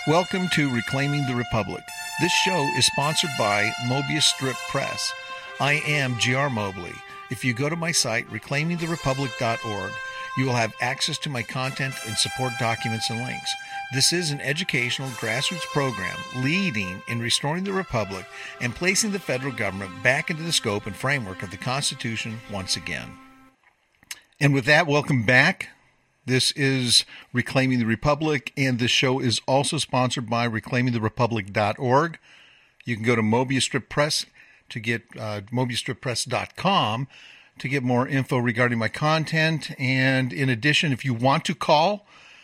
Welcome to Reclaiming the Republic. This show is sponsored by Mobius Strip Press. I am G.R. Mobley. If you go to my site, reclaimingtherepublic.org, you will have access to my content and support documents and links. This is an educational grassroots program leading in restoring the Republic and placing the federal government back into the scope and framework of the Constitution once again. And with that, welcome back. This is Reclaiming the Republic, and this show is also sponsored by reclaimingtherepublic.org. You can go to Mobius Strip Press to get mobiusstrippress.com to get more info regarding my content. And in addition, if you want to call,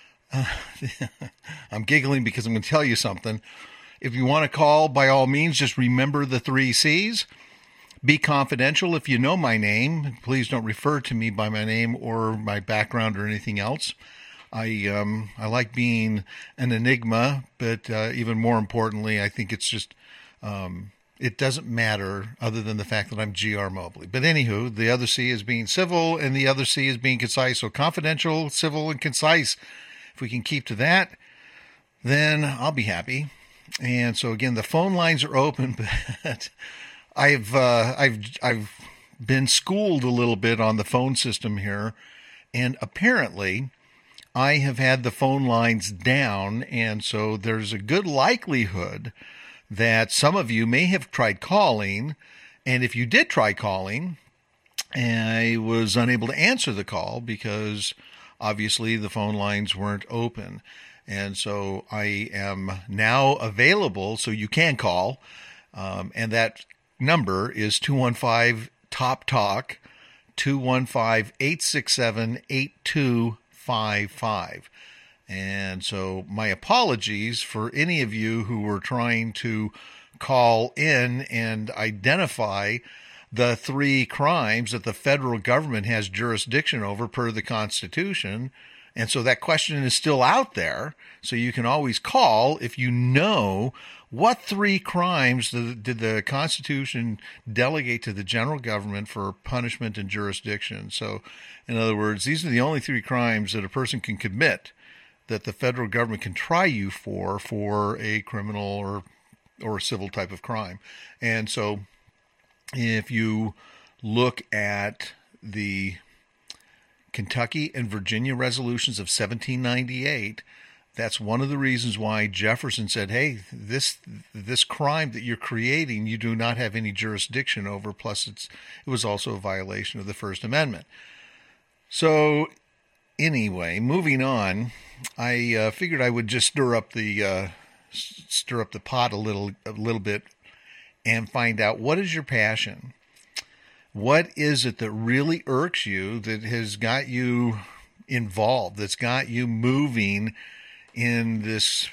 I'm giggling because I'm going to tell you something. If you want to call, by all means, just remember the 3 C's. Be confidential. If you know my name, please don't refer to me by my name or my background or anything else. I like being an enigma, but even more importantly, I think it's just, it doesn't matter other than the fact that I'm G.R. Mobley. But anywho, the other C is being civil and the other C is being concise. So confidential, civil, and concise. If we can keep to that, then I'll be happy. And so again, the phone lines are open, but I've been schooled a little bit on the phone system here, and apparently I have had the phone lines down, and so there's a good likelihood that some of you may have tried calling, and if you did try calling, I was unable to answer the call because obviously the phone lines weren't open. And so I am now available, so you can call, and that number is 215-TOP-TALK, 215-867-8255. And so my apologies for any of you who were trying to call in and identify the 3 crimes that the federal government has jurisdiction over per the Constitution. And so that question is still out there. So you can always call if you know what 3 crimes did the Constitution delegate to the general government for punishment and jurisdiction. So in other words, these are the only 3 crimes that a person can commit that the federal government can try you for a criminal or civil type of crime. And so if you look at the Kentucky and Virginia resolutions of 1798, that's one of the reasons why Jefferson said, hey, this crime that you're creating, you do not have any jurisdiction over, plus it was also a violation of the First Amendment. So anyway, moving on, I figured I would just stir up the pot a little bit and find out, what is your passion? What is it that really irks you, that has got you involved, that's got you moving in this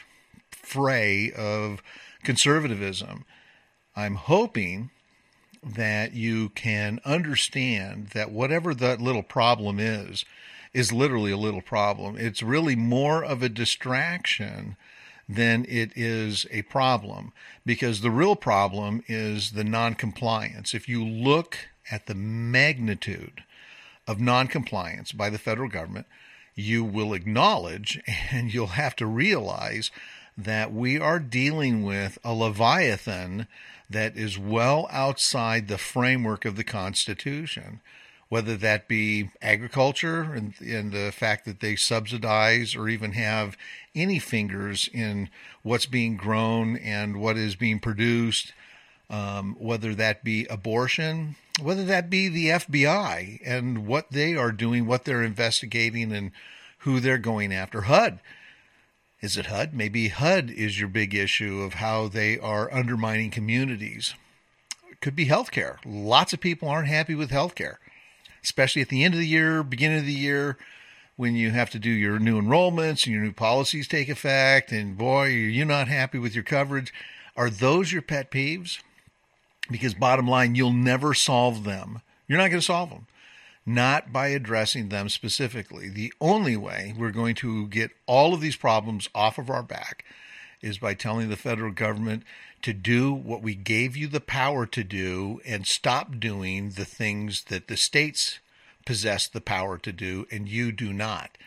fray of conservatism? I'm hoping that you can understand that whatever that little problem is literally a little problem. It's really more of a distraction than it is a problem, because the real problem is the noncompliance. If you look at the magnitude of noncompliance by the federal government, you will acknowledge and you'll have to realize that we are dealing with a Leviathan that is well outside the framework of the Constitution, whether that be agriculture and the fact that they subsidize or even have any fingers in what's being grown and what is being produced, whether that be abortion, whether that be the FBI and what they are doing, what they're investigating, and who they're going after. HUD. Is it HUD? Maybe HUD is your big issue of how they are undermining communities. It could be healthcare. Lots of people aren't happy with healthcare, especially at the end of the year, beginning of the year, when you have to do your new enrollments and your new policies take effect, and boy, are you not happy with your coverage. Are those your pet peeves? Because bottom line, you'll never solve them. You're not going to solve them. Not by addressing them specifically. The only way we're going to get all of these problems off of our back is by telling the federal government to do what we gave you the power to do and stop doing the things that the states possess the power to do and you do not.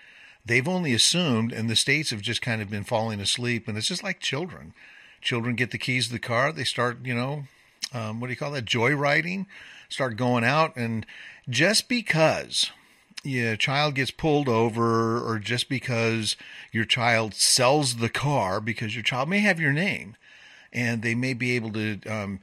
They've only assumed, and the states have just kind of been falling asleep. And it's just like children. Children get the keys to the car. They start, what do you call that? Joyriding. Start going out. And just because your child gets pulled over, or just because your child sells the car, because your child may have your name and they may be able to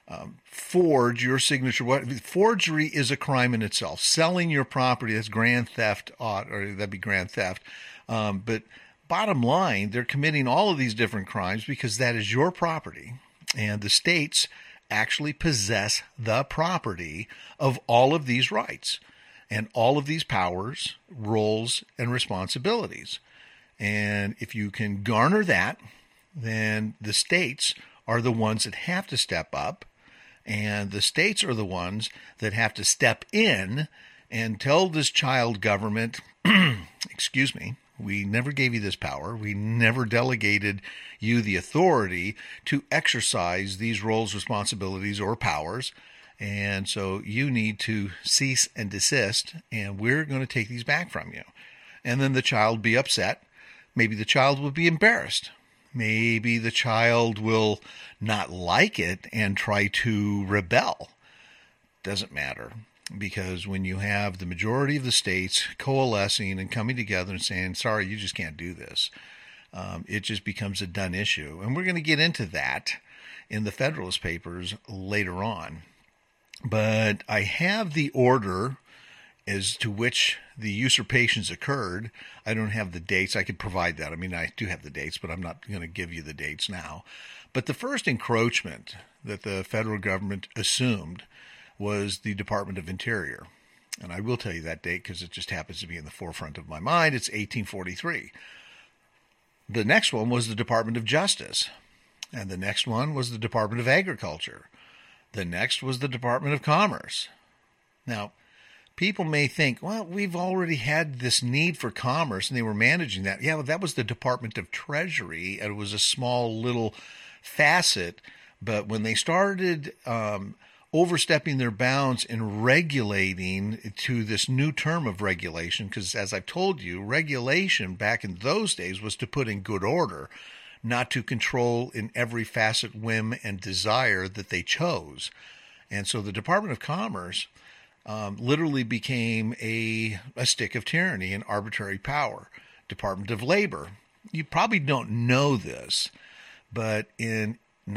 forge your signature. Forgery is a crime in itself. Selling your property, that's grand theft, or that'd be grand theft. But bottom line, they're committing all of these different crimes because that is your property, and the states actually possess the property of all of these rights and all of these powers, roles, and responsibilities. And if you can garner that, then the states are the ones that have to step up, and the states are the ones that have to step in and tell this child government, excuse me, we never gave you this power. We never delegated you the authority to exercise these roles, responsibilities, or powers. And so you need to cease and desist, and we're going to take these back from you. And then the child will be upset. Maybe the child will be embarrassed. Maybe the child will not like it and try to rebel. Doesn't matter. Because when you have the majority of the states coalescing and coming together and saying, sorry, you just can't do this, it just becomes a done issue. And we're going to get into that in the Federalist Papers later on. But I have the order as to which the usurpations occurred. I don't have the dates. I could provide that. I mean, I do have the dates, but I'm not going to give you the dates now. But the first encroachment that the federal government assumed was the Department of Interior. And I will tell you that date because it just happens to be in the forefront of my mind. It's 1843. The next one was the Department of Justice. And the next one was the Department of Agriculture. The next was the Department of Commerce. Now, people may think, well, we've already had this need for commerce, and they were managing that. Yeah, well, that was the Department of Treasury, and it was a small little facet. But when they started overstepping their bounds in regulating to this new term of regulation, because as I've told you, regulation back in those days was to put in good order, not to control in every facet, whim, and desire that they chose. And so the Department of Commerce literally became a stick of tyranny and arbitrary power. Department of Labor. You probably don't know this, but in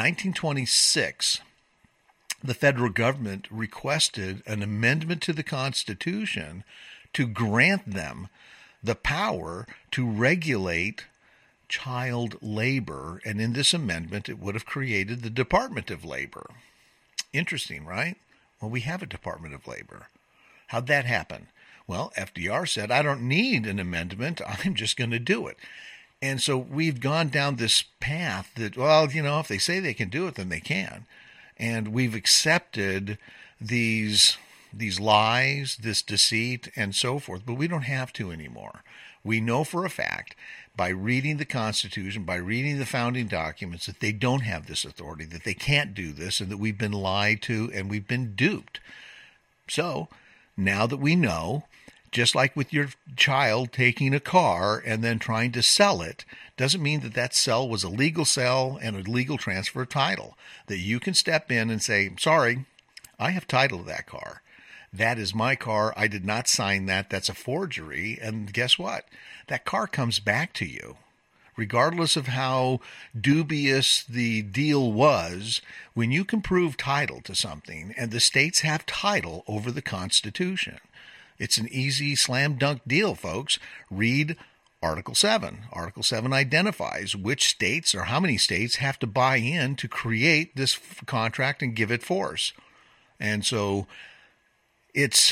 1926, the federal government requested an amendment to the Constitution to grant them the power to regulate child labor. And in this amendment, it would have created the Department of Labor. Interesting, right? Well, we have a Department of Labor. How'd that happen? Well, FDR said, I don't need an amendment. I'm just going to do it. And so we've gone down this path that, well, if they say they can do it, then they can. And we've accepted these lies, this deceit, and so forth, but we don't have to anymore. We know for a fact, by reading the Constitution, by reading the founding documents, that they don't have this authority, that they can't do this, and that we've been lied to and we've been duped. So, now that we know, just like with your child taking a car and then trying to sell it, doesn't mean that that sale was a legal sale and a legal transfer of title. That you can step in and say, sorry, I have title to that car. That is my car. I did not sign that. That's a forgery. And guess what? That car comes back to you. Regardless of how dubious the deal was, when you can prove title to something, and the states have title over the Constitution, it's an easy slam dunk deal, folks. Read Article 7. Article 7 identifies which states or how many states have to buy in to create this contract and give it force. And so it's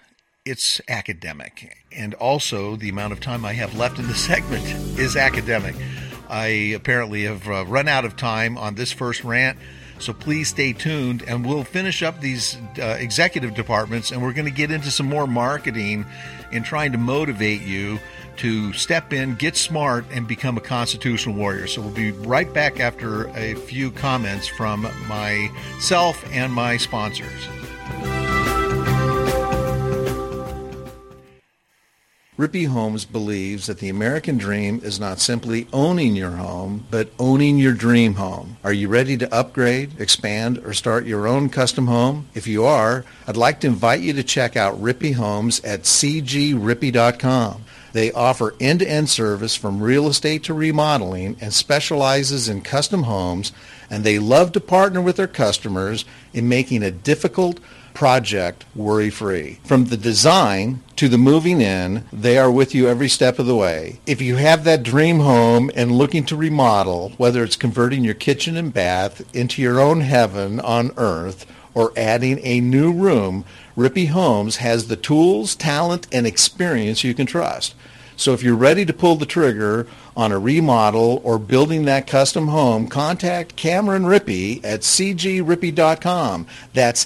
academic. And also the amount of time I have left in the segment is academic. I apparently have run out of time on this first rant. So please stay tuned, and we'll finish up these executive departments, and we're going to get into some more marketing in trying to motivate you to step in, get smart, and become a constitutional warrior. So we'll be right back after a few comments from myself and my sponsors. Rippey Homes believes that the American dream is not simply owning your home, but owning your dream home. Are you ready to upgrade, expand, or start your own custom home? If you are, I'd like to invite you to check out Rippey Homes at cgrippey.com. They offer end-to-end service from real estate to remodeling and specializes in custom homes, and they love to partner with their customers in making a difficult project worry-free. From the design to the moving in, they are with you every step of the way. If you have that dream home and looking to remodel, whether it's converting your kitchen and bath into your own heaven on earth or adding a new room, Rippey Homes has the tools, talent, and experience you can trust. So if you're ready to pull the trigger on a remodel or building that custom home, contact Cameron Rippey at cgrippey.com. That's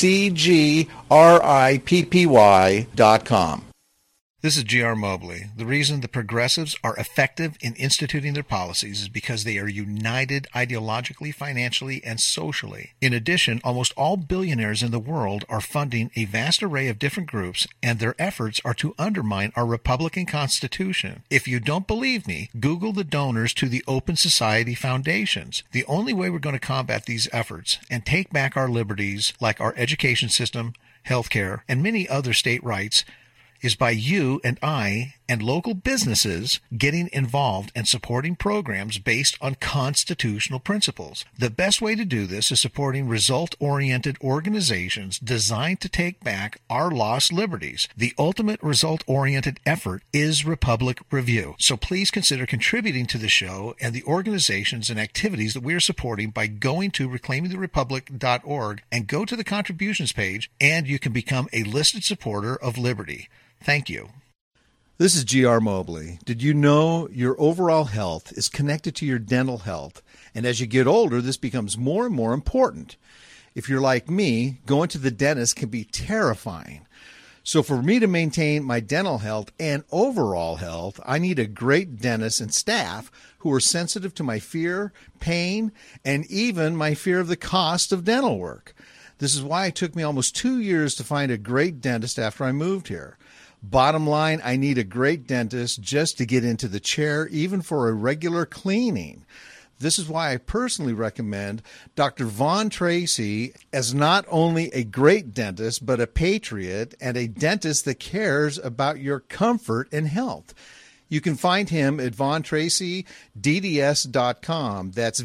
cgrippy.com. This is G.R. Mobley. The reason the progressives are effective in instituting their policies is because they are united ideologically, financially, and socially. In addition, almost all billionaires in the world are funding a vast array of different groups, and their efforts are to undermine our Republican Constitution. If you don't believe me, Google the donors to the Open Society foundations. The only way we're going to combat these efforts and take back our liberties, like our education system, health care, and many other state rights, is by you and I and local businesses getting involved and supporting programs based on constitutional principles. The best way to do this is supporting result-oriented organizations designed to take back our lost liberties. The ultimate result-oriented effort is Republic Review. So please consider contributing to the show and the organizations and activities that we are supporting by going to reclaimingtherepublic.org and go to the contributions page, and you can become a listed supporter of liberty. Thank you. This is G.R. Mobley. Did you know your overall health is connected to your dental health? And as you get older, this becomes more and more important. If you're like me, going to the dentist can be terrifying. So for me to maintain my dental health and overall health, I need a great dentist and staff who are sensitive to my fear, pain, and even my fear of the cost of dental work. This is why it took me almost 2 years to find a great dentist after I moved here. Bottom line, I need a great dentist just to get into the chair, even for a regular cleaning. This is why I personally recommend Dr. Vaughn Tracy as not only a great dentist, but a patriot and a dentist that cares about your comfort and health. You can find him at VonTracyDDS.com. That's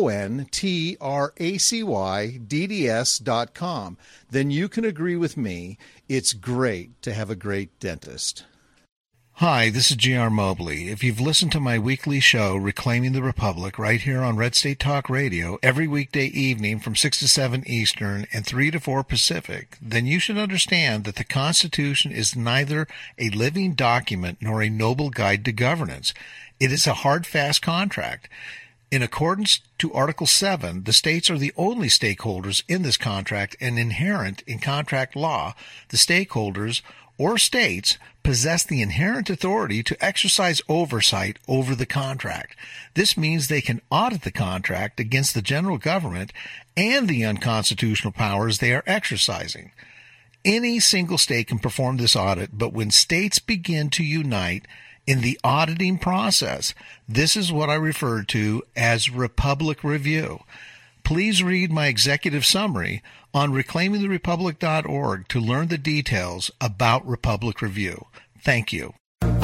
VonTracyDDS.com. Then you can agree with me. It's great to have a great dentist. Hi, this is G.R. Mobley. If you've listened to my weekly show, Reclaiming the Republic, right here on Red State Talk Radio, every weekday evening from 6 to 7 Eastern and 3 to 4 Pacific, then you should understand that the Constitution is neither a living document nor a noble guide to governance. It is a hard, fast contract. In accordance to Article 7, the states are the only stakeholders in this contract, and inherent in contract law, the stakeholders or states possess the inherent authority to exercise oversight over the contract. This means they can audit the contract against the general government and the unconstitutional powers they are exercising. Any single state can perform this audit, but when states begin to unite in the auditing process, this is what I refer to as Republic Review. Please read my executive summary on reclaimingtherepublic.org to learn the details about Republic Review. Thank you.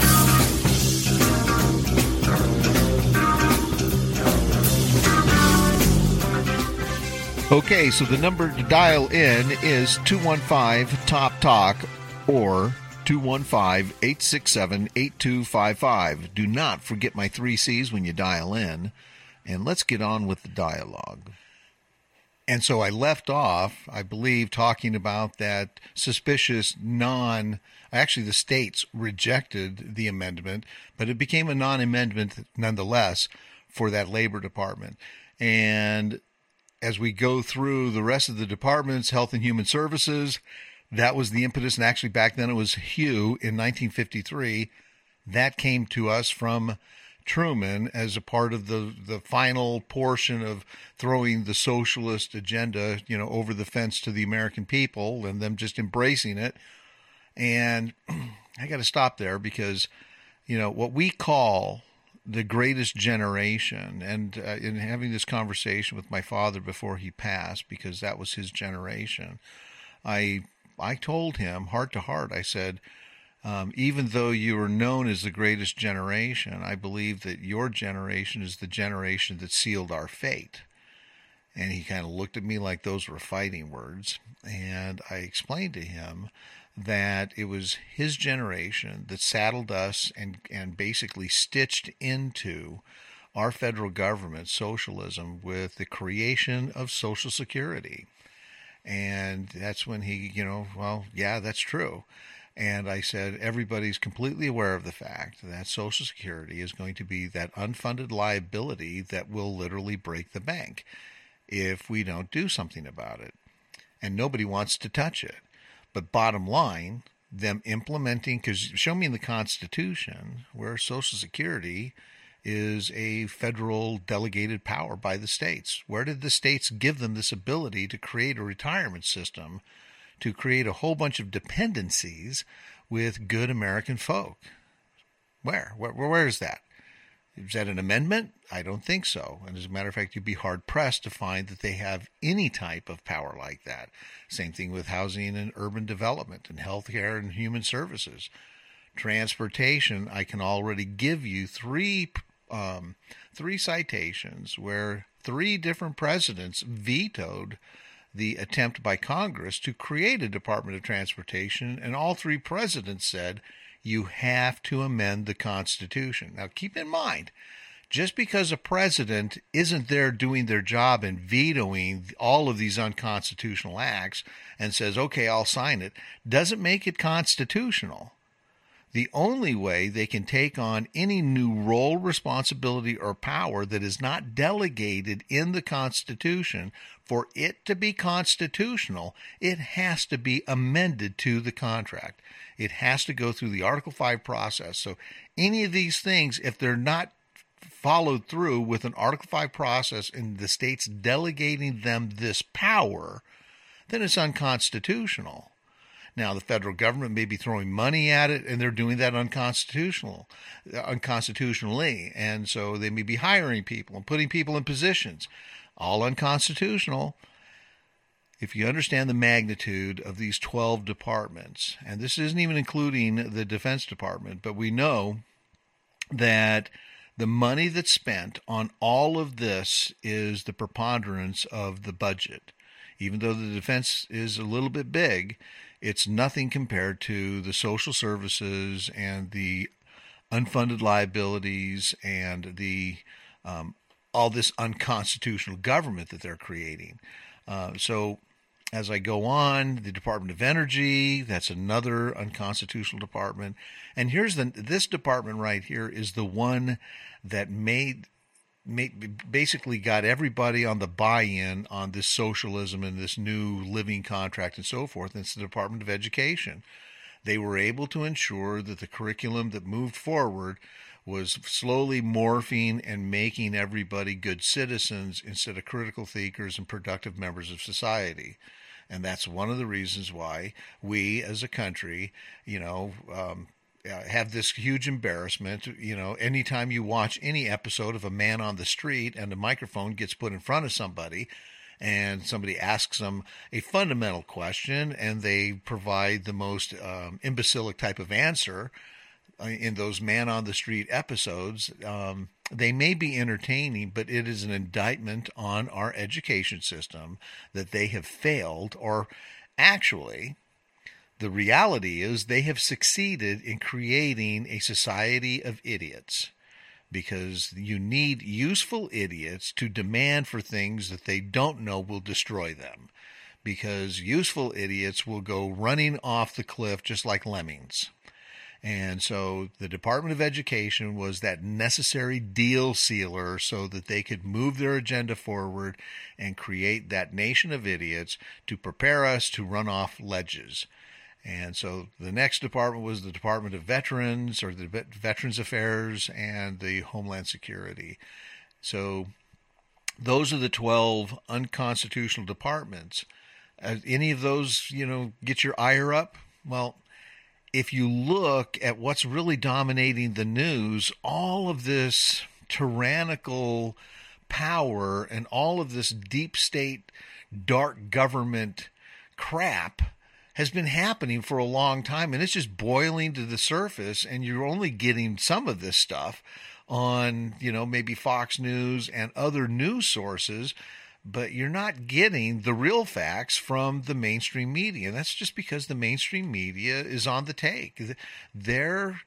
Okay, so the number to dial in is 215-TOP-TALK or 215-867-8255. Do not forget my 3 C's when you dial in. And let's get on with the dialogue. And so I left off, I believe, talking about that suspicious actually the states rejected the amendment, but it became a non-amendment nonetheless for that Labor Department. And as we go through the rest of the departments, Health and Human Services, that was the impetus. And actually back then it was HUE in 1953. That came to us from Truman as a part of the final portion of throwing the socialist agenda, over the fence to the American people and them just embracing it. And I got to stop there because, what we call the greatest generation, and in having this conversation with my father before he passed, because that was his generation, I told him heart to heart, I said, even though you are known as the greatest generation, I believe that your generation is the generation that sealed our fate. And he kind of looked at me like those were fighting words. And I explained to him that it was his generation that saddled us and basically stitched into our federal government, socialism, with the creation of Social Security. And that's when he, well, yeah, that's true. And I said, everybody's completely aware of the fact that Social Security is going to be that unfunded liability that will literally break the bank if we don't do something about it. And nobody wants to touch it. But bottom line, them implementing, because show me in the Constitution where Social Security is a federal delegated power by the states. Where did the states give them this ability to create a retirement system, to create a whole bunch of dependencies with good American folk? Where is that? Is that an amendment? I don't think so. And as a matter of fact, you'd be hard-pressed to find that they have any type of power like that. Same thing with housing and urban development and healthcare and human services. Transportation, I can already give you three citations where 3 different presidents vetoed the attempt by Congress to create a Department of Transportation, and all 3 presidents said, you have to amend the Constitution. Now, keep in mind, just because a president isn't there doing their job and vetoing all of these unconstitutional acts and says, okay, I'll sign it, doesn't make it constitutional. The only way they can take on any new role, responsibility, or power that is not delegated in the Constitution, for it to be constitutional, it has to be amended to the contract. It has to go through the Article 5 process. So any of these things, if they're not followed through with an Article 5 process and the states delegating them this power, then it's unconstitutional. Now, the federal government may be throwing money at it, and they're doing that unconstitutionally. And so they may be hiring people and putting people in positions, all unconstitutional. If you understand the magnitude of these 12 departments, and this isn't even including the Defense Department, but we know that the money that's spent on all of this is the preponderance of the budget. Even though the defense is a little bit big, it's nothing compared to the social services and the unfunded liabilities and the all this unconstitutional government that they're creating. So as I go on, the Department of Energy, that's another unconstitutional department. And here's this department right here is the one that basically got everybody on the buy-in on this socialism and this new living contract and so forth. And it's the Department of Education. They were able to ensure that the curriculum that moved forward was slowly morphing and making everybody good citizens instead of critical thinkers and productive members of society. And that's one of the reasons why we as a country, have this huge embarrassment. Anytime you watch any episode of A Man on the Street and a microphone gets put in front of somebody and somebody asks them a fundamental question and they provide the most imbecilic type of answer in those Man on the Street episodes, they may be entertaining, but it is an indictment on our education system that they have failed, or actually, the reality is they have succeeded in creating a society of idiots, because you need useful idiots to demand for things that they don't know will destroy them, because useful idiots will go running off the cliff just like lemmings. And so the Department of Education was that necessary deal sealer so that they could move their agenda forward and create that nation of idiots to prepare us to run off ledges. And so the next department was the Department of Veterans, or the Veterans Affairs, and the Homeland Security. So those are the 12 unconstitutional departments. Any of those, get your ire up? Well, if you look at what's really dominating the news, all of this tyrannical power and all of this deep state, dark government crap has been happening for a long time, and it's just boiling to the surface, and you're only getting some of this stuff on, maybe Fox News and other news sources, but you're not getting the real facts from the mainstream media. And that's just because the mainstream media is on the take. Their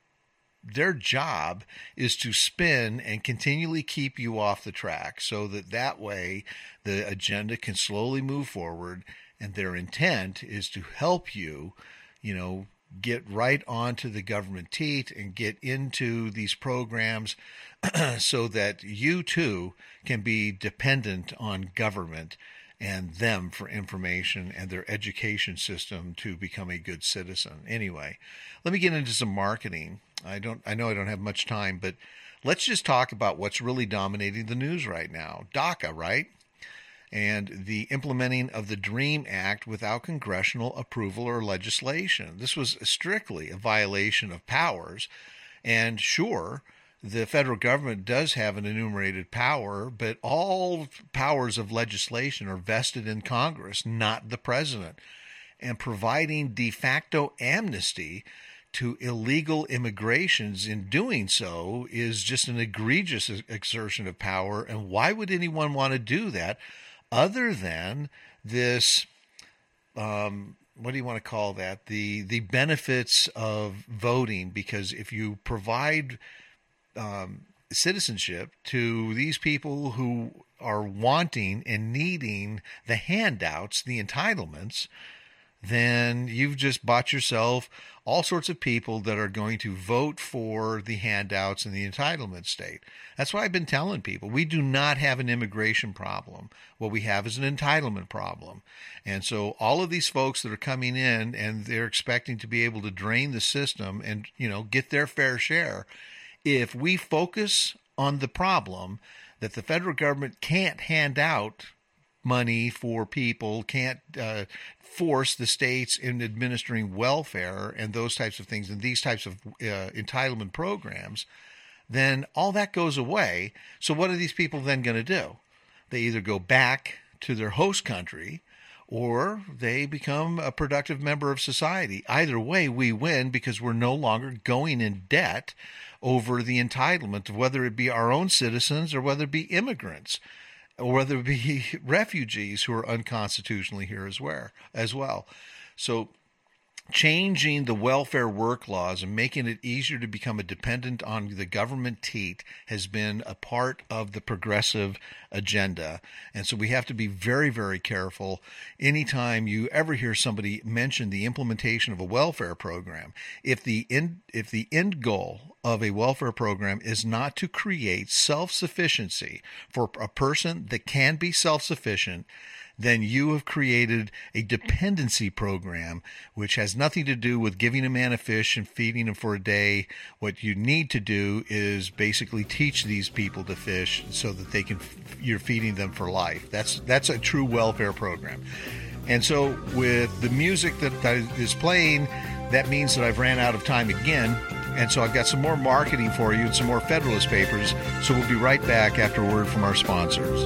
job is to spin and continually keep you off the track so that way the agenda can slowly move forward, and their intent is to help you, get right onto the government teat and get into these programs so that you too can be dependent on government and them for information and their education system to become a good citizen. Anyway, let me get into some marketing. I know I don't have much time, but let's just talk about what's really dominating the news right now. DACA, right? And the implementing of the DREAM Act without congressional approval or legislation. This was strictly a violation of powers. And sure, the federal government does have an enumerated power, but all powers of legislation are vested in Congress, not the president. And providing de facto amnesty to illegal immigrations in doing so is just an egregious exertion of power. And why would anyone want to do that other than this, what do you want to call that? The benefits of voting, because if you provide citizenship to these people who are wanting and needing the handouts, the entitlements, then you've just bought yourself all sorts of people that are going to vote for the handouts and the entitlement state. That's why I've been telling people we do not have an immigration problem. What we have is an entitlement problem. And so all of these folks that are coming in and they're expecting to be able to drain the system and, get their fair share, if we focus on the problem that the federal government can't hand out money for people, can't force the states in administering welfare and those types of things and these types of entitlement programs, then all that goes away. So what are these people then going to do? They either go back to their host country or they become a productive member of society. Either way, we win because we're no longer going in debt over the entitlement of whether it be our own citizens or whether it be immigrants, or whether it be refugees who are unconstitutionally here as well. So changing the welfare work laws and making it easier to become a dependent on the government teat has been a part of the progressive agenda. And so we have to be very, very careful anytime you ever hear somebody mention the implementation of a welfare program. If the end goal of a welfare program is not to create self-sufficiency for a person that can be self-sufficient, then you have created a dependency program, which has nothing to do with giving a man a fish and feeding him for a day. What you need to do is basically teach these people to fish so that you're feeding them for life. That's a true welfare program. And so with the music that is playing, that means that I've ran out of time again. And so I've got some more marketing for you and some more Federalist Papers. So we'll be right back after a word from our sponsors.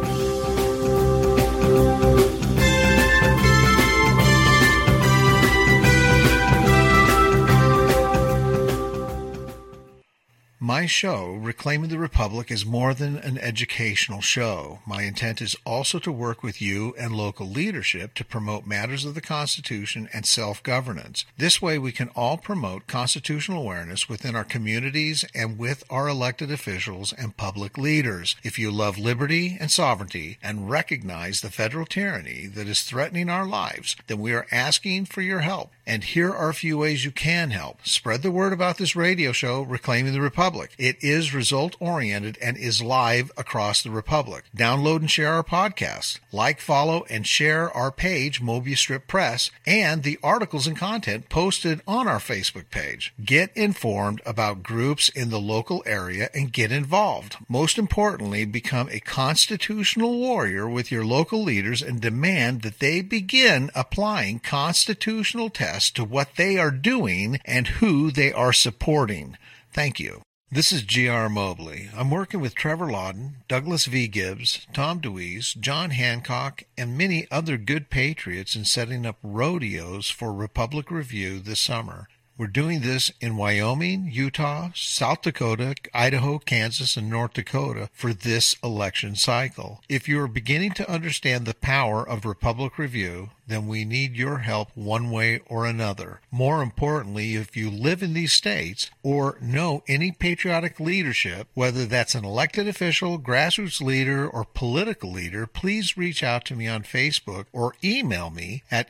My show, Reclaiming the Republic, is more than an educational show. My intent is also to work with you and local leadership to promote matters of the Constitution and self-governance. This way we can all promote constitutional awareness within our communities and with our elected officials and public leaders. If you love liberty and sovereignty and recognize the federal tyranny that is threatening our lives, then we are asking for your help. And here are a few ways you can help. Spread the word about this radio show, Reclaiming the Republic. It is result-oriented and is live across the Republic. Download and share our podcast. Like, follow, and share our page, Mobius Strip Press, and the articles and content posted on our Facebook page. Get informed about groups in the local area and get involved. Most importantly, become a constitutional warrior with your local leaders and demand that they begin applying constitutional tests access to what they are doing and who they are supporting. Thank you. This is G.R. Mobley. I'm working with Trevor Lawden, Douglas V. Gibbs, Tom DeWeese, John Hancock, and many other good patriots in setting up rodeos for Republic Review this summer. We're doing this in Wyoming, Utah, South Dakota, Idaho, Kansas, and North Dakota for this election cycle. If you are beginning to understand the power of Republic Review, then we need your help one way or another. More importantly, if you live in these states or know any patriotic leadership, whether that's an elected official, grassroots leader, or political leader, please reach out to me on Facebook or email me at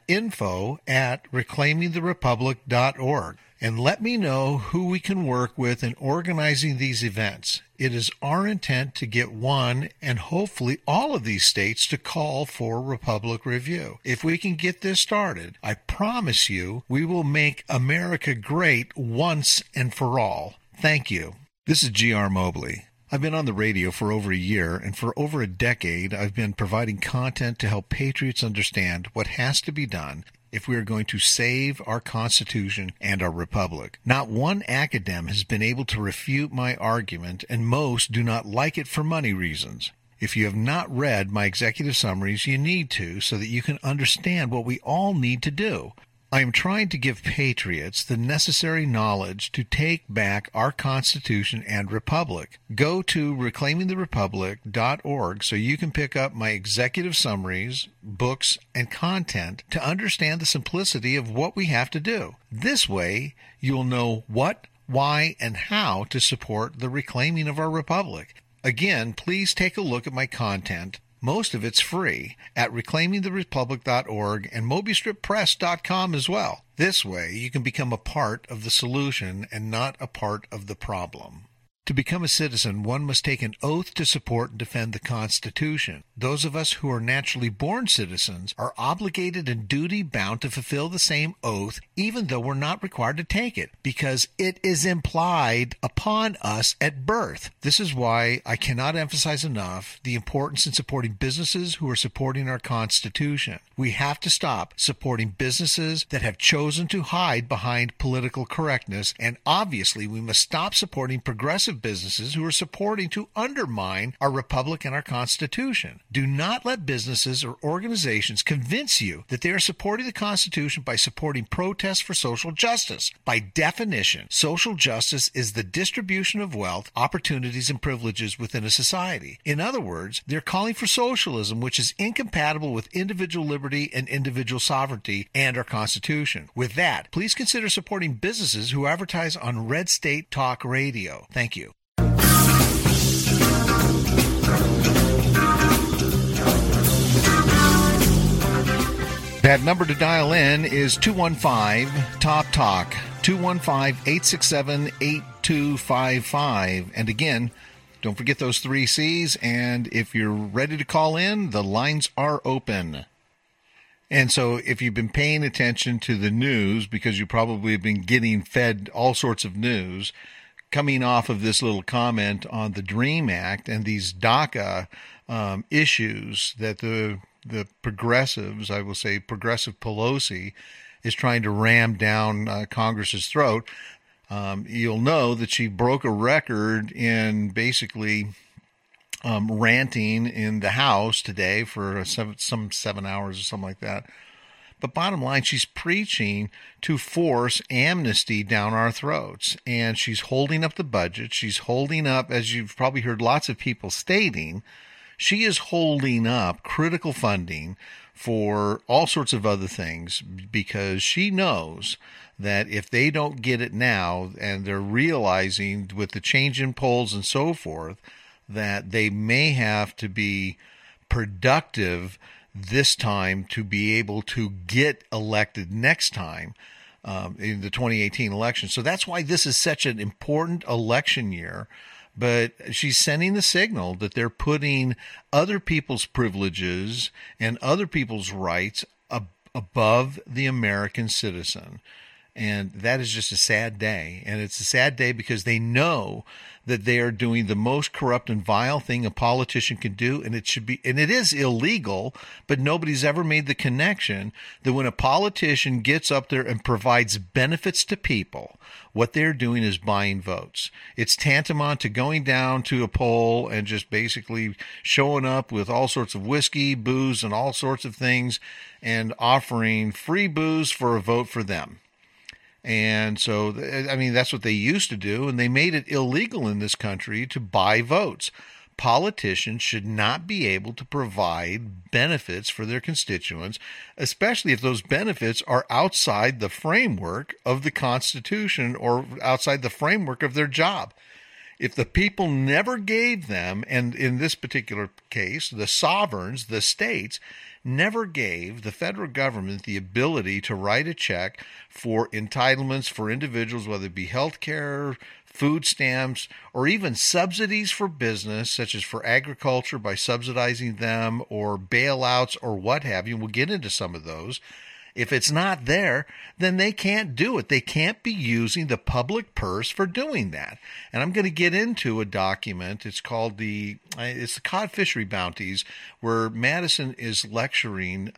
info@reclaimingtherepublic.org. and let me know who we can work with in organizing these events. It is our intent to get one and hopefully all of these states to call for Republic Review. If we can get this started, I promise you we will make America great once and for all. Thank you. This is G.R. Mobley. I've been on the radio for over a year, and for over a decade I've been providing content to help patriots understand what has to be done if we are going to save our Constitution and our Republic. Not one academic has been able to refute my argument, and most do not like it for money reasons. If you have not read my executive summaries, you need to, so that you can understand what we all need to do. I am trying to give patriots the necessary knowledge to take back our Constitution and Republic. Go to reclaimingtherepublic.org so you can pick up my executive summaries, books, and content to understand the simplicity of what we have to do. This way, you'll know what, why, and how to support the reclaiming of our Republic. Again, please take a look at my content. Most of it's free at reclaimingtherepublic.org and mobystrippress.com as well. This way, you can become a part of the solution and not a part of the problem. To become a citizen, one must take an oath to support and defend the Constitution. Those of us who are naturally born citizens are obligated and duty-bound to fulfill the same oath, even though we're not required to take it, because it is implied upon us at birth. This is why I cannot emphasize enough the importance in supporting businesses who are supporting our Constitution. We have to stop supporting businesses that have chosen to hide behind political correctness, and obviously we must stop supporting progressive businesses who are supporting to undermine our Republic and our Constitution. Do not let businesses or organizations convince you that they are supporting the Constitution by supporting protests for social justice. By definition, social justice is the distribution of wealth, opportunities, and privileges within a society. In other words, they're calling for socialism, which is incompatible with individual liberty and individual sovereignty and our Constitution. With that, please consider supporting businesses who advertise on Red State Talk Radio. Thank you. That number to dial in is 215-TOP-TALK, 215-867-8255. And again, don't forget those 3 C's, and if you're ready to call in, the lines are open. And so if you've been paying attention to the news, because you probably have been getting fed all sorts of news, coming off of this little comment on the DREAM Act and these DACA issues that the progressives, I will say progressive Pelosi, is trying to ram down Congress's throat, you'll know that she broke a record in basically ranting in the House today for some 7 hours or something like that. But bottom line, she's preaching to force amnesty down our throats. And she's holding up the budget. She's holding up, as you've probably heard lots of people stating, she is holding up critical funding for all sorts of other things, because she knows that if they don't get it now, and they're realizing with the change in polls and so forth, that they may have to be productive this time to be able to get elected next time in the 2018 election. So that's why this is such an important election year. But she's sending the signal that they're putting other people's privileges and other people's rights above the American citizen. And that is just a sad day. And it's a sad day because they know that they are doing the most corrupt and vile thing a politician can do. And it should be, and it is illegal, but nobody's ever made the connection that when a politician gets up there and provides benefits to people, what they're doing is buying votes. It's tantamount to going down to a poll and just basically showing up with all sorts of whiskey, booze, and all sorts of things and offering free booze for a vote for them. And so, I mean, that's what they used to do, and they made it illegal in this country to buy votes. Politicians should not be able to provide benefits for their constituents, especially if those benefits are outside the framework of the Constitution or outside the framework of their job. If the people never gave them, and in this particular case, the sovereigns, the states, never gave the federal government the ability to write a check for entitlements for individuals, whether it be health care, food stamps, or even subsidies for business, such as for agriculture by subsidizing them, or bailouts or what have you. We'll get into some of those. If it's not there, then they can't do it. They can't be using the public purse for doing that. And I'm going to get into a document. It's called the Cod Fishery Bounties, where Madison is lecturing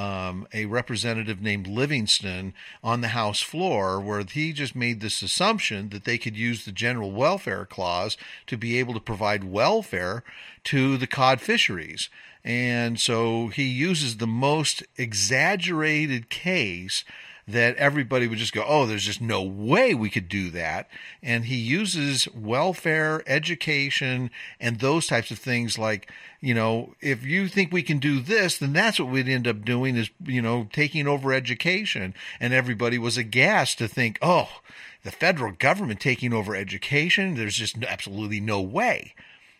a representative named Livingston on the House floor, where he just made this assumption that they could use the General Welfare Clause to be able to provide welfare to the cod fisheries. And so he uses the most exaggerated case that everybody would just go, oh, there's just no way we could do that. And he uses welfare, education, and those types of things like, you know, if you think we can do this, then that's what we'd end up doing is, you know, taking over education. And everybody was aghast to think, oh, the federal government taking over education? There's just absolutely no way.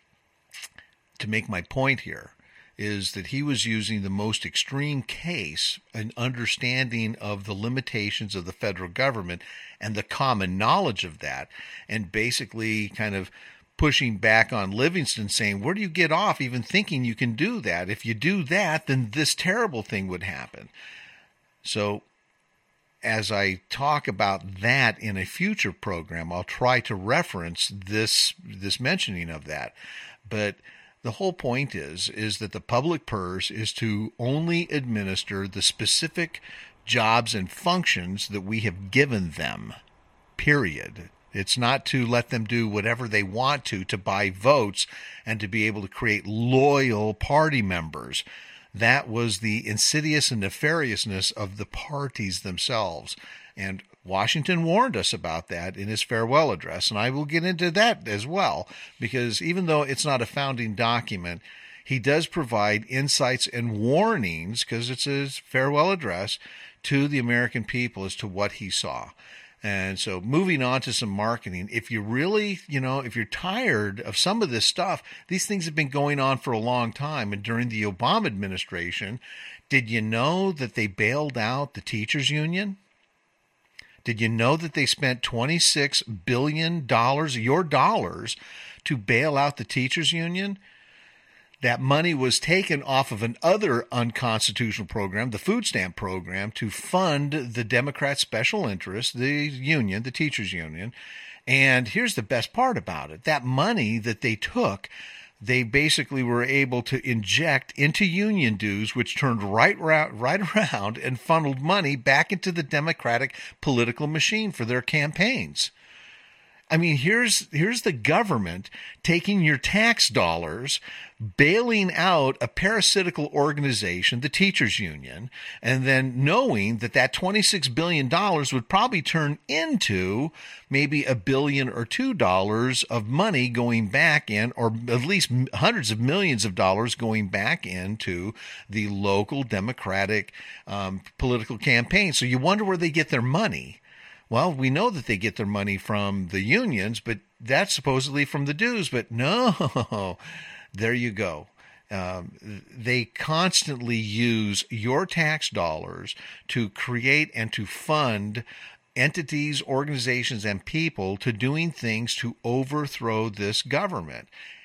To make my point here is that he was using the most extreme case, an understanding of the limitations of the federal government and the common knowledge of that, and basically kind of pushing back on Livingston, saying, where do you get off even thinking you can do that? If you do that, then this terrible thing would happen. So as I talk about that in a future program, I'll try to reference this mentioning of that. But the whole point is that the public purse is to only administer the specific jobs and functions that we have given them, period. It's not to let them do whatever they want to buy votes and to be able to create loyal party members. That was the insidious and nefariousness of the parties themselves. And Washington warned us about that in his farewell address, and I will get into that as well, because even though it's not a founding document, he does provide insights and warnings, because it's his farewell address, to the American people as to what he saw. And so moving on to some marketing, if you really, if you're tired of some of this stuff, these things have been going on for a long time. And during the Obama administration, did you know that they bailed out the teachers union? Did you know that they spent $26 billion, your dollars, to bail out the teachers union? That money was taken off of another unconstitutional program, the food stamp program, to fund the Democrat special interest, the union, the teachers union. And here's the best part about it. That money that they took, they basically were able to inject into union dues, which turned right around and funneled money back into the Democratic political machine for their campaigns. I mean, here's the government taking your tax dollars, bailing out a parasitical organization, the teachers union, and then knowing that $26 billion would probably turn into maybe $1 billion or $2 billion of money going back in, or at least hundreds of millions of dollars going back into the local Democratic political campaign. So you wonder where they get their money. Well, we know that they get their money from the unions, but that's supposedly from the dues. But no, there you go. They constantly use your tax dollars to create and to fund entities, organizations, and people to doing things to overthrow this government.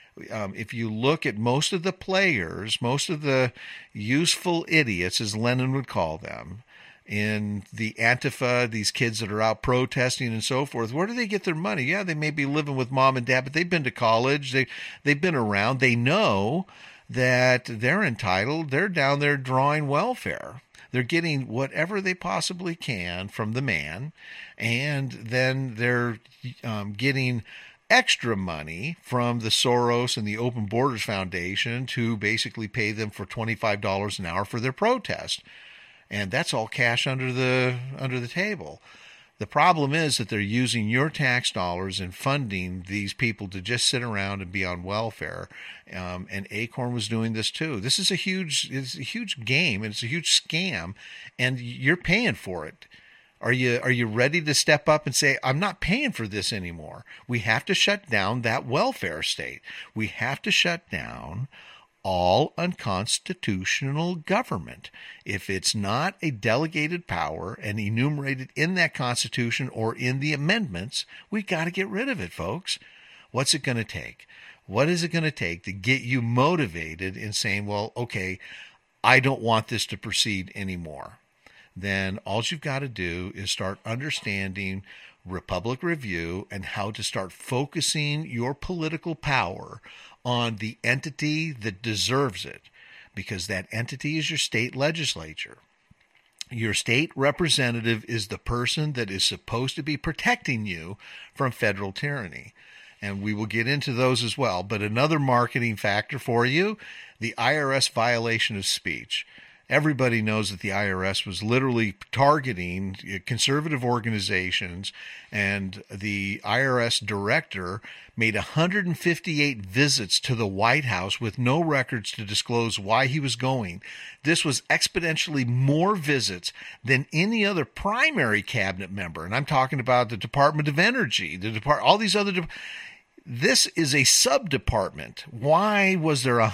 If you look at most of the players, most of the useful idiots, as Lenin would call them, in the Antifa, these kids that are out protesting and so forth, where do they get their money? Yeah, they may be living with mom and dad, but they've been to college. They've been around. They know that they're entitled. They're down there drawing welfare. They're getting whatever they possibly can from the man, and then they're getting extra money from the Soros and the Open Borders Foundation to basically pay them for $25 an hour for their protest. And that's all cash under the table. The problem is that they're using your tax dollars and funding these people to just sit around and be on welfare. And Acorn was doing this too. This is it's a huge game, and it's a huge scam, and you're paying for it. Are you ready to step up and say, I'm not paying for this anymore? We have to shut down that welfare state. We have to shut down all unconstitutional government. If it's not a delegated power and enumerated in that Constitution or in the amendments, we got to get rid of it, folks. What's it going to take? What is it going to take to get you motivated in saying, well, okay, I don't want this to proceed anymore? Then all you've got to do is start understanding Republic Review and how to start focusing your political power on the entity that deserves it, because that entity is your state legislature. Your state representative is the person that is supposed to be protecting you from federal tyranny. And we will get into those as well. But another marketing factor for you, the IRS violation of speech. Everybody knows that the IRS was literally targeting conservative organizations, and the IRS director made 158 visits to the White House with no records to disclose why he was going. This was exponentially more visits than any other primary cabinet member. And I'm talking about the Department of Energy, all these other This is a sub-department. Why was there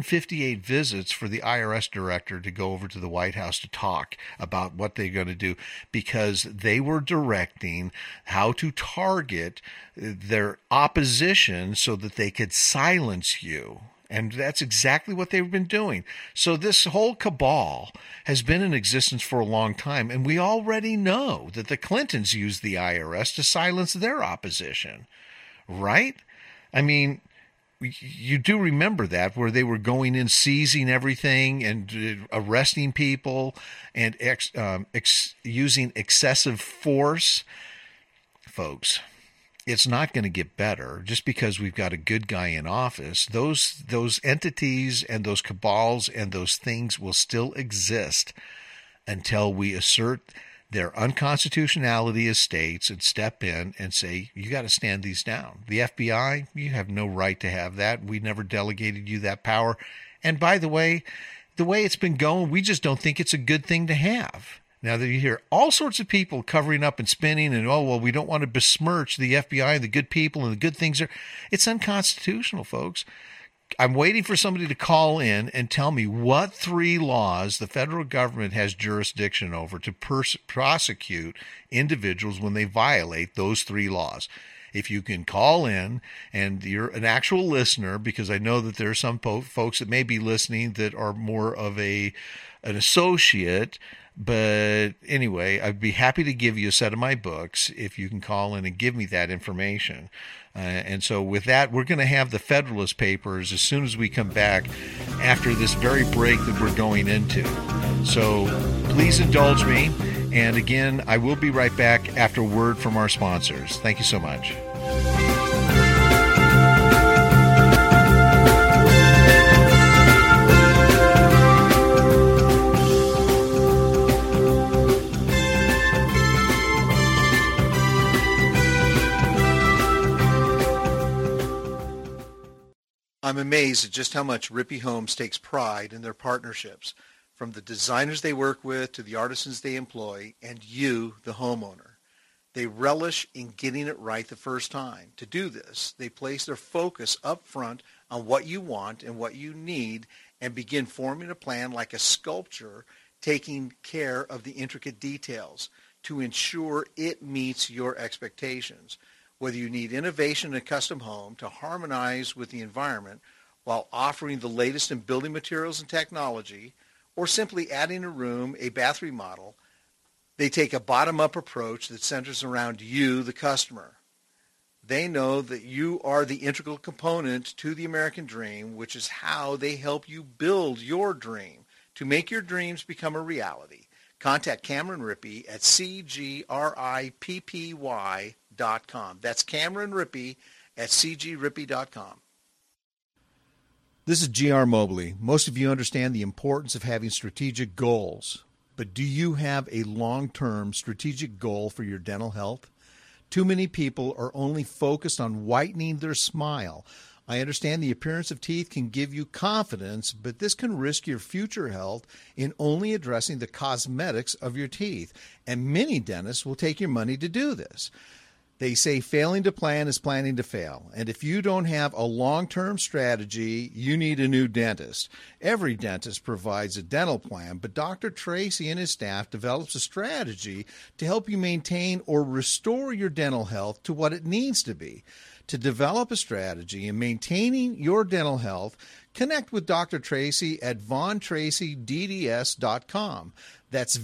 158 visits for the IRS director to go over to the White House to talk about what they're going to do? Because they were directing how to target their opposition so that they could silence you. And that's exactly what they've been doing. So this whole cabal has been in existence for a long time, and we already know that the Clintons used the IRS to silence their opposition. Right? I mean, you do remember that, where they were going in, seizing everything and arresting people and using excessive force. Folks, it's not going to get better just because we've got a good guy in office. Those entities and those cabals and those things will still exist until we assert their unconstitutionality as states and step in and say, you got to stand these down. The FBI, you have no right to have that. We never delegated you that power. And by the way it's been going, we just don't think it's a good thing to have. Now that you hear all sorts of people covering up and spinning and, we don't want to besmirch the FBI and the good people and the good things there. It's unconstitutional, folks. I'm waiting for somebody to call in and tell me what 3 laws the federal government has jurisdiction over to prosecute individuals when they violate those 3 laws. If you can call in and you're an actual listener, because I know that there are some folks that may be listening that are more of an associate. But anyway, I'd be happy to give you a set of my books if you can call in and give me that information. And so with that, we're going to have the Federalist Papers as soon as we come back after this very break that we're going into. So please indulge me. And again, I will be right back after word from our sponsors. Thank you so much. I'm amazed at just how much Rippey Homes takes pride in their partnerships, from the designers they work with to the artisans they employ, and you, the homeowner. They relish in getting it right the first time. To do this, they place their focus up front on what you want and what you need and begin forming a plan like a sculptor, taking care of the intricate details to ensure it meets your expectations. Whether you need innovation in a custom home to harmonize with the environment while offering the latest in building materials and technology, or simply adding a room, a bath remodel, They take a bottom-up approach that centers around you, the customer. They know that you are the integral component to the American dream, which is how they help you build your dream to make your dreams become a reality. Contact Cameron Rippey at cgrippy.com. That's Cameron Rippey at cgrippy.com. This is G.R. Mobley. Most of you understand the importance of having strategic goals, but do you have a long-term strategic goal for your dental health? Too many people are only focused on whitening their smile. I understand the appearance of teeth can give you confidence, but this can risk your future health in only addressing the cosmetics of your teeth, and many dentists will take your money to do this. They say failing to plan is planning to fail, and if you don't have a long-term strategy, you need a new dentist. Every dentist provides a dental plan, but Dr. Tracy and his staff develops a strategy to help you maintain or restore your dental health to what it needs to be. To develop a strategy in maintaining your dental health, connect with Dr. Tracy at VonTracyDDS.com. That's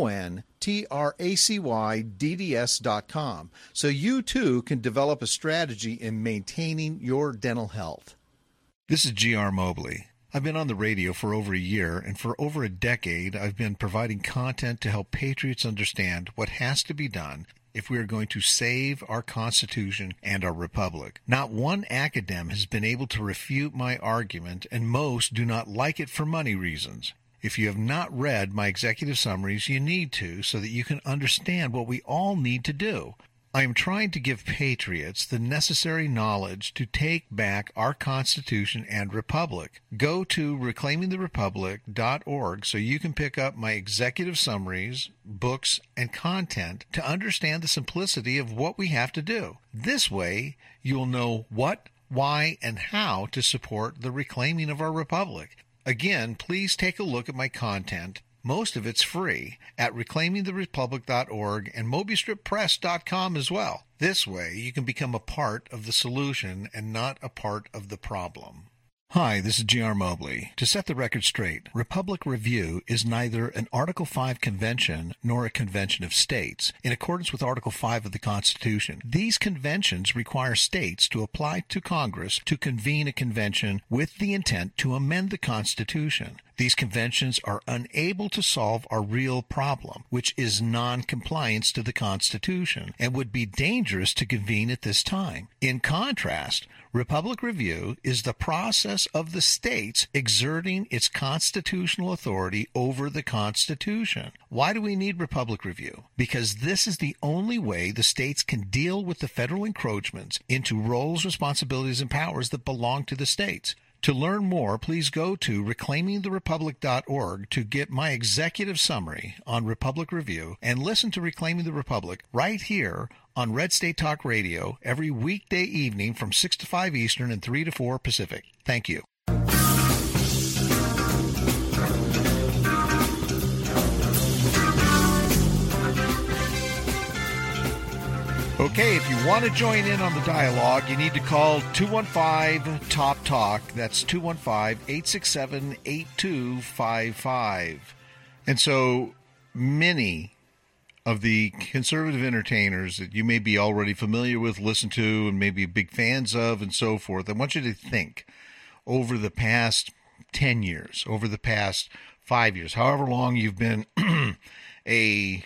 VonTracyDDS.com. So you too can develop a strategy in maintaining your dental health. This is G.R. Mobley. I've been on the radio for over a year, and for over a decade, I've been providing content to help patriots understand what has to be done if we are going to save our Constitution and our Republic. Not one academic has been able to refute my argument, and most do not like it for money reasons. If you have not read my executive summaries, you need to, so that you can understand what we all need to do. I am trying to give patriots the necessary knowledge to take back our Constitution and Republic. Go to reclaimingtherepublic.org so you can pick up my executive summaries, books, and content to understand the simplicity of what we have to do. This way, you will know what, why, and how to support the reclaiming of our Republic. Again, please take a look at my content. Most of it's free at reclaimingtherepublic.org and mobystrippress.com as well. This way, you can become a part of the solution and not a part of the problem. Hi, this is G.R. Mobley. To set the record straight, Republic Review is neither an Article 5 convention nor a convention of states. In accordance with Article 5 of the Constitution, these conventions require states to apply to Congress to convene a convention with the intent to amend the Constitution. These conventions are unable to solve our real problem, which is non-compliance to the Constitution, and would be dangerous to convene at this time. In contrast, Republic Review is the process of the states exerting its constitutional authority over the Constitution. Why do we need Republic Review? Because this is the only way the states can deal with the federal encroachments into roles, responsibilities, and powers that belong to the states. To learn more, please go to reclaimingtherepublic.org to get my executive summary on Republic Review and listen to Reclaiming the Republic right here on Red State Talk Radio every weekday evening from 6 to 5 Eastern and 3 to 4 Pacific. Thank you. Okay, if you want to join in on the dialogue, you need to call 215-TOP-TALK. That's 215-867-8255. And so many of the conservative entertainers that you may be already familiar with, listen to, and maybe big fans of, and so forth, I want you to think over the past 10 years, over the past 5 years, however long you've been a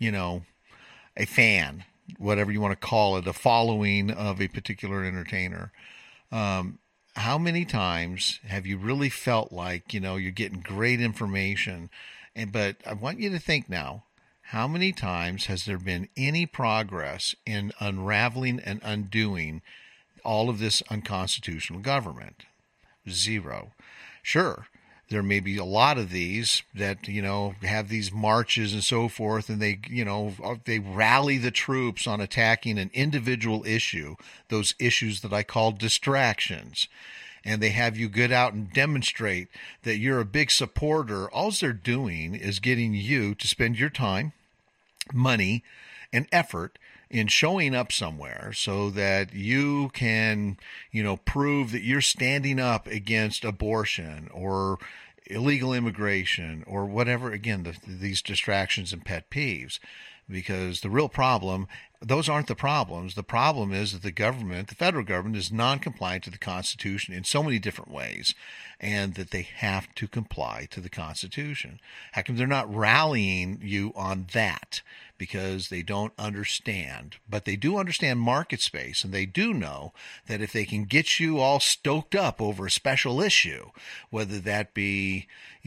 fan, whatever you want to call it, a following of a particular entertainer. How many times have you really felt like, you're getting great information? But I want you to think now, how many times has there been any progress in unraveling and undoing all of this unconstitutional government? Zero. Sure, there may be a lot of these that, have these marches and so forth, and they rally the troops on attacking an individual issue, those issues that I call distractions. And they have you get out and demonstrate that you're a big supporter. All they're doing is getting you to spend your time, money, and effort in showing up somewhere so that you can, prove that you're standing up against abortion or illegal immigration, or whatever, again, these distractions and pet peeves. Because the real problem, those aren't the problems. The problem is that the government, the federal government, is non-compliant to the Constitution in so many different ways, and that they have to comply to the Constitution. How come they're not rallying you on that? Because they don't understand. But they do understand market space, and they do know that if they can get you all stoked up over a special issue, whether that be,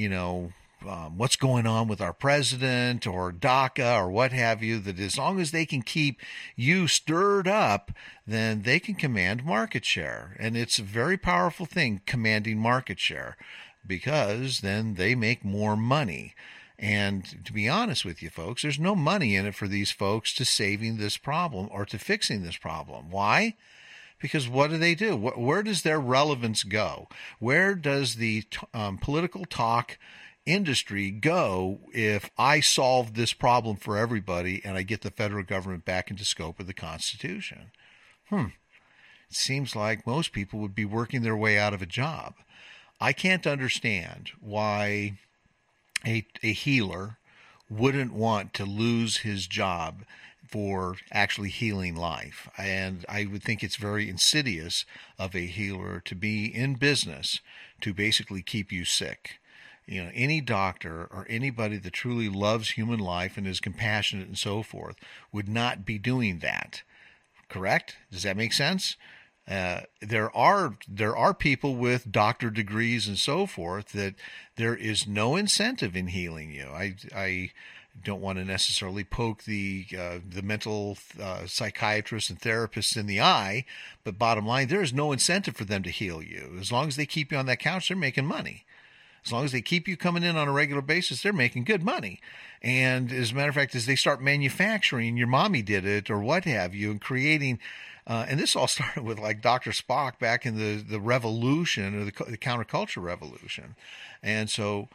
what's going on with our president or DACA or what have you, that as long as they can keep you stirred up, then they can command market share. And it's a very powerful thing, commanding market share, because then they make more money. And to be honest with you, folks, there's no money in it for these folks to saving this problem or to fixing this problem. Why? Because what do? Where does their relevance go? Where does the political talk industry go if I solve this problem for everybody and I get the federal government back into scope of the Constitution? It seems like most people would be working their way out of a job. I can't understand why a healer wouldn't want to lose his job for actually healing life. And I would think it's very insidious of a healer to be in business to basically keep you sick. Any doctor or anybody that truly loves human life and is compassionate and so forth would not be doing that. Correct? Does that make sense? There are people with doctor degrees and so forth that there is no incentive in healing you. I don't want to necessarily poke the mental psychiatrists and therapists in the eye, but bottom line, there is no incentive for them to heal you. As long as they keep you on that couch, they're making money. As long as they keep you coming in on a regular basis, they're making good money. And as a matter of fact, as they start manufacturing, your mommy did it or what have you, and creating, and this all started with like Dr. Spock back in the revolution, or the counterculture revolution. And so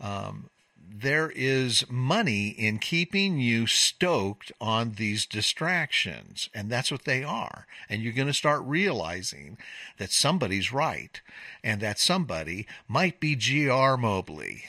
there is money in keeping you stoked on these distractions, and that's what they are. And you're going to start realizing that somebody's right, and that somebody might be G.R. Mobley.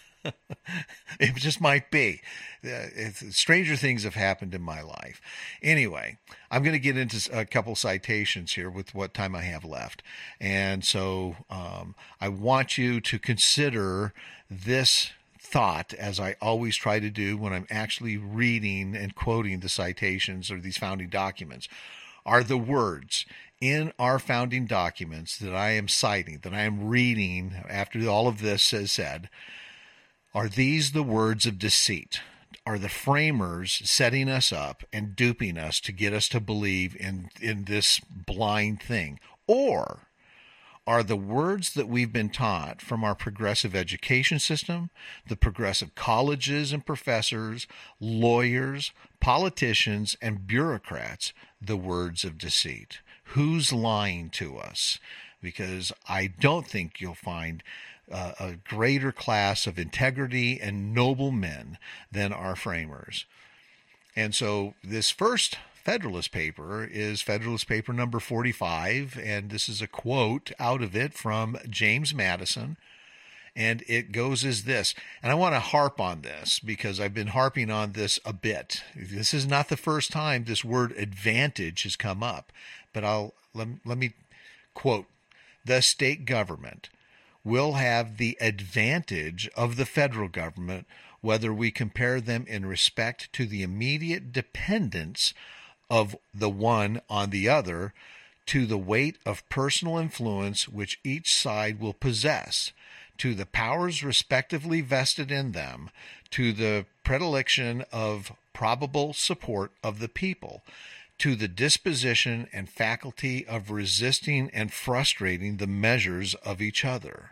It just might be. Stranger things have happened in my life. Anyway, I'm going to get into a couple citations here with what time I have left. And so I want you to consider this thought, as I always try to do when I'm actually reading and quoting the citations or these founding documents. Are the words in our founding documents that I am citing, that I am reading after all of this is said, are these the words of deceit? Are the framers setting us up and duping us to get us to believe in this blind thing? Or are the words that we've been taught from our progressive education system, the progressive colleges and professors, lawyers, politicians, and bureaucrats, the words of deceit? Who's lying to us? Because I don't think you'll find a greater class of integrity and noble men than our framers. And so this first Federalist paper is Federalist paper number 45, and this is a quote out of it from James Madison, and it goes as this. And I want to harp on this because I've been harping on this a bit. This is not the first time this word advantage has come up, but let me quote: "The state government will have the advantage of the federal government, whether we compare them in respect to the immediate dependence of the one on the other, to the weight of personal influence which each side will possess, to the powers respectively vested in them, to the predilection of probable support of the people, to the disposition and faculty of resisting and frustrating the measures of each other."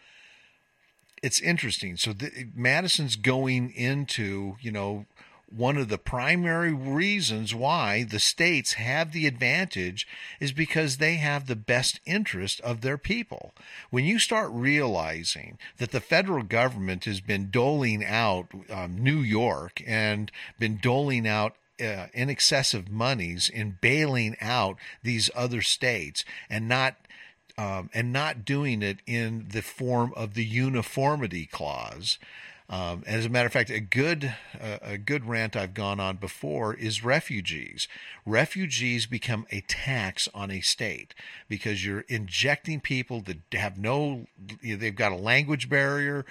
It's interesting. So Madison's going into, one of the primary reasons why the states have the advantage is because they have the best interest of their people. When you start realizing that the federal government has been doling out New York and been doling out in excessive monies in bailing out these other states and not and not doing it in the form of the uniformity clause. As a matter of fact, a good rant I've gone on before is refugees. Refugees become a tax on a state because you're injecting people that have they've got a language barrier.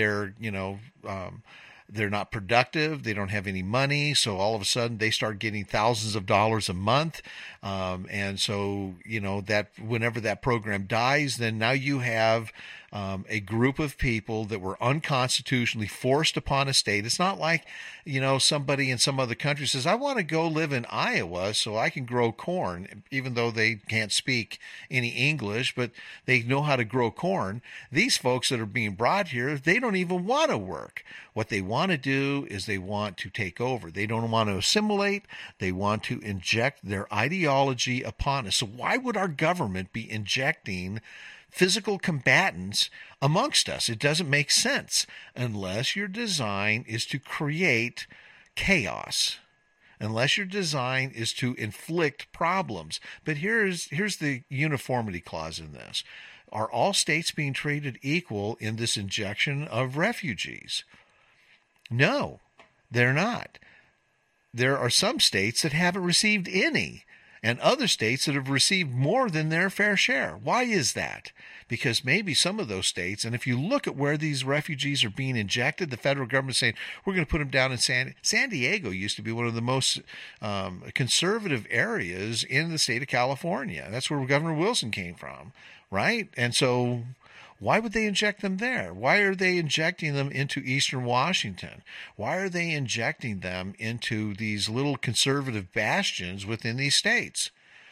They're not productive. They don't have any money. So all of a sudden they start getting thousands of dollars a month. And so, that whenever that program dies, then now you have a group of people that were unconstitutionally forced upon a state. It's not like, somebody in some other country says, I want to go live in Iowa so I can grow corn, even though they can't speak any English, but they know how to grow corn. These folks that are being brought here, they don't even want to work. What they want to do is they want to take over. They don't want to assimilate. They want to inject their ideology upon us. So why would our government be injecting physical combatants amongst us? It doesn't make sense unless your design is to create chaos, unless your design is to inflict problems. But here's the uniformity clause in this. Are all states being treated equal in this injection of refugees? No, they're not. There are some states that haven't received any, and other states that have received more than their fair share. Why is that? Because maybe some of those states, and if you look at where these refugees are being injected, the federal government is saying, we're going to put them down in San Diego used to be one of the most conservative areas in the state of California. That's where Governor Wilson came from, right? And so why would they inject them there? Why are they injecting them into Eastern Washington? Why are they injecting them into these little conservative bastions within these states?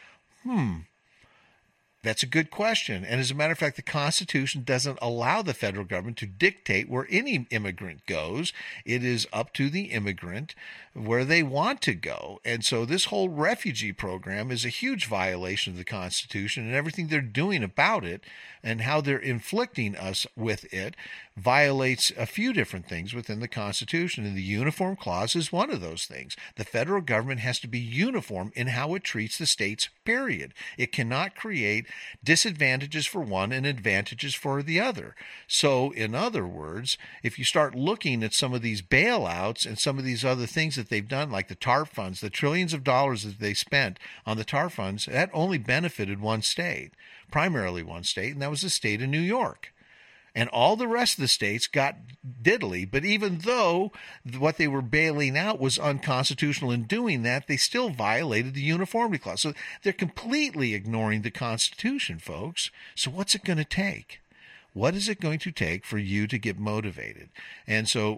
That's a good question. And as a matter of fact, the Constitution doesn't allow the federal government to dictate where any immigrant goes. It is up to the immigrant where they want to go. And so this whole refugee program is a huge violation of the Constitution, and everything they're doing about it and how they're inflicting us with it violates a few different things within the Constitution, and the Uniform Clause is one of those things. The federal government has to be uniform in how it treats the states, period. It cannot create disadvantages for one and advantages for the other. So, in other words, if you start looking at some of these bailouts and some of these other things that they've done, like the TARP funds, the trillions of dollars that they spent on the TARP funds, that only benefited one state, primarily one state, and that was the state of New York. And all the rest of the states got diddly. But even though what they were bailing out was unconstitutional in doing that, they still violated the Uniformity Clause. So they're completely ignoring the Constitution, folks. So what's it going to take? What is it going to take for you to get motivated? And so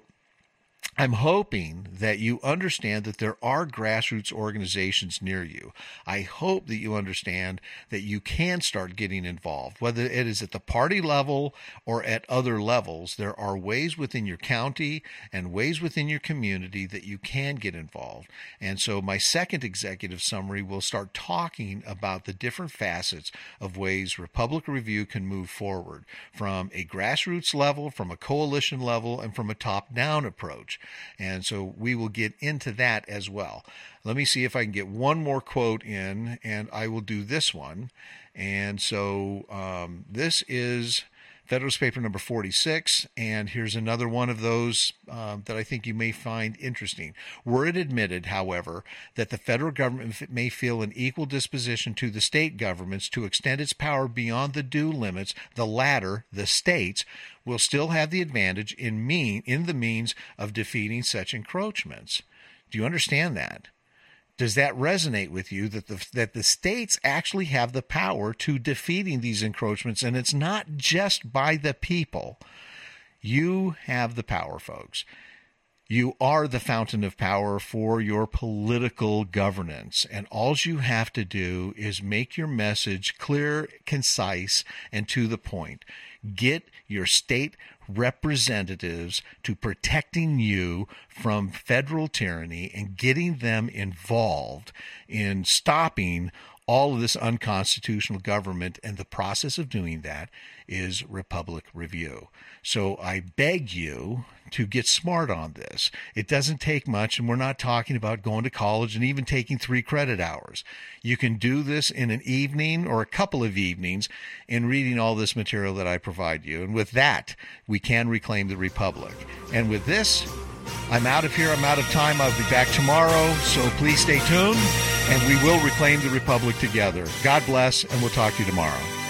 I'm hoping that you understand that there are grassroots organizations near you. I hope that you understand that you can start getting involved, whether it is at the party level or at other levels. There are ways within your county and ways within your community that you can get involved. And so my second executive summary will start talking about the different facets of ways Republic Review can move forward from a grassroots level, from a coalition level, and from a top-down approach. And so we will get into that as well. Let me see if I can get one more quote in, and I will do this one. And so this is Federalist Paper number 46, and here's another one of those that I think you may find interesting. Were it admitted, however, that the federal government may feel an equal disposition to the state governments to extend its power beyond the due limits, the latter, the states, will still have the advantage in the means of defeating such encroachments. Do you understand that? Does that resonate with you that the states actually have the power to defeating these encroachments, and it's not just by the people? You have the power, folks. You are the fountain of power for your political governance, and all you have to do is make your message clear, concise, and to the point. Get your state representatives to protecting you from federal tyranny and getting them involved in stopping all of this unconstitutional government, and the process of doing that is Republic Review. So I beg you to get smart on this. It doesn't take much, and we're not talking about going to college and even taking 3 credit hours. You can do this in an evening or a couple of evenings in reading all this material that I provide you. And with that, we can reclaim the Republic. And with this, I'm out of here. I'm out of time. I'll be back tomorrow, so please stay tuned, and we will reclaim the Republic together. God bless, and we'll talk to you tomorrow.